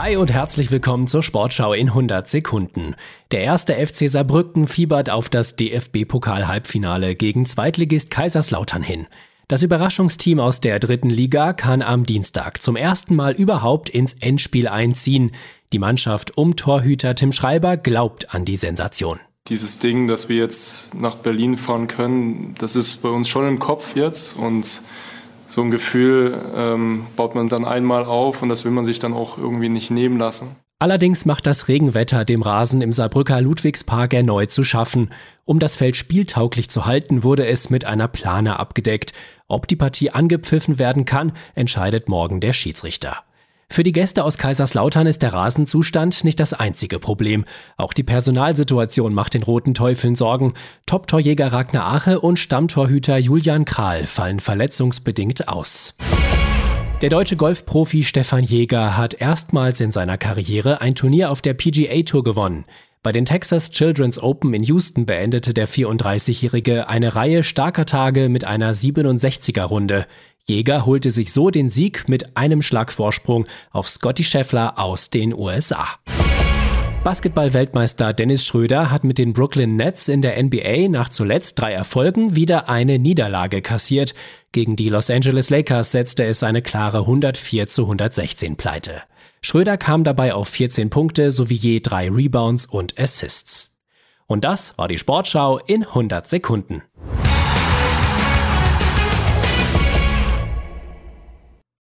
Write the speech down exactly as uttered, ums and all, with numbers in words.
Hi und herzlich willkommen zur Sportschau in hundert Sekunden. Der erste F C Saarbrücken fiebert auf das D F B-Pokal-Halbfinale gegen Zweitligist Kaiserslautern hin. Das Überraschungsteam aus der dritten Liga kann am Dienstag zum ersten Mal überhaupt ins Endspiel einziehen. Die Mannschaft um Torhüter Tim Schreiber glaubt an die Sensation. Dieses Ding, dass wir jetzt nach Berlin fahren können, das ist bei uns schon im Kopf jetzt, und so ein Gefühl ähm, baut man dann einmal auf und das will man sich dann auch irgendwie nicht nehmen lassen. Allerdings macht das Regenwetter dem Rasen im Saarbrücker Ludwigspark erneut zu schaffen. Um das Feld spieltauglich zu halten, wurde es mit einer Plane abgedeckt. Ob die Partie angepfiffen werden kann, entscheidet morgen der Schiedsrichter. Für die Gäste aus Kaiserslautern ist der Rasenzustand nicht das einzige Problem. Auch die Personalsituation macht den Roten Teufeln Sorgen. Top-Torjäger Ragnar Ache und Stammtorhüter Julian Kral fallen verletzungsbedingt aus. Der deutsche Golfprofi Stefan Jäger hat erstmals in seiner Karriere ein Turnier auf der P G A Tour gewonnen. Bei den Texas Children's Open in Houston beendete der vierunddreißigjährige eine Reihe starker Tage mit einer siebenundsechziger-Runde. Jäger holte sich so den Sieg mit einem Schlag Vorsprung auf Scottie Scheffler aus den U S A. Basketball-Weltmeister Dennis Schröder hat mit den Brooklyn Nets in der N B A nach zuletzt drei Erfolgen wieder eine Niederlage kassiert. Gegen die Los Angeles Lakers setzte es eine klare hundertvier zu hundertsechzehn Pleite. Schröder kam dabei auf vierzehn Punkte sowie je drei Rebounds und Assists. Und das war die Sportschau in hundert Sekunden.